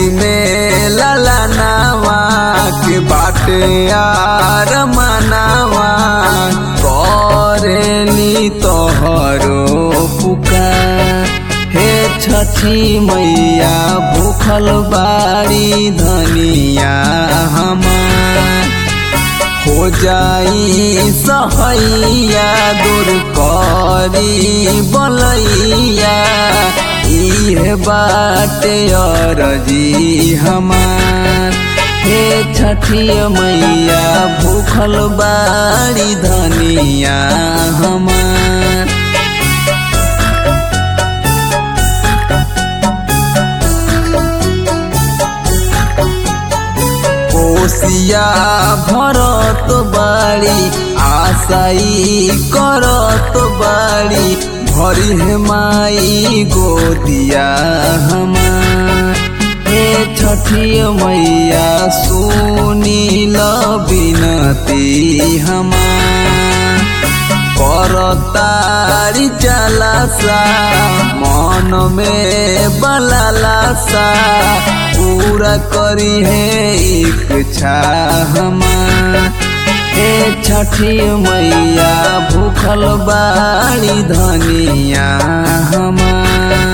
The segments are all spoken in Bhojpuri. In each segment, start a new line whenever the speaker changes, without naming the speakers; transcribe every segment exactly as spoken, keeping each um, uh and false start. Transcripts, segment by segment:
गोदी में ललनावा के बाटे यार मनावा करेली तोहरो पुकार। हे छठी मैया भूखल बाड़ी धनिया हमार हो जाई सहैया दूर करी बलैया इहे बाटे अरजी हमार। हे छठी मैया भूखल बाड़ी धनिया हमार। कोसिया भरत बाड़ी आशाई करत बाड़ी भरी है माई गोदिया हमार। हे छठी मैया सुनील बिनती हमार करतारी जलासा मन में बलालासा पूरा करी है इच्छा हमार। हे छठी मैया भूखल बाड़ी धनिया हमार।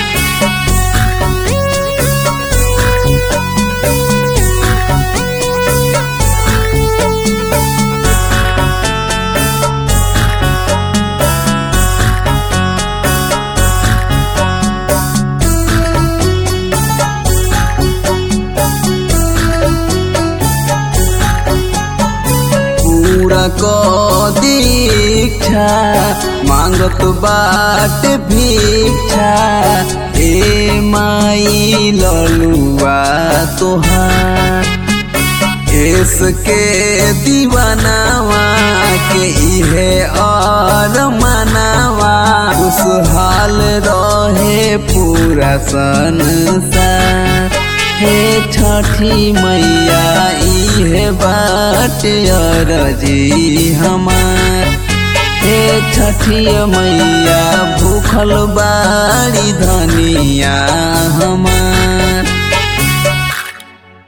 पूरा को दीक्षा मांगत बाट भिक्षा ए माई ललुआ तोहार। इसके दीवानावा के इहे और मनावा खुशहाल रहे पूरा संसार। हे छठी मैया इहे बाटे अरजी हमार। हे छठी मैया भूखल बाड़ी धनिया हमार।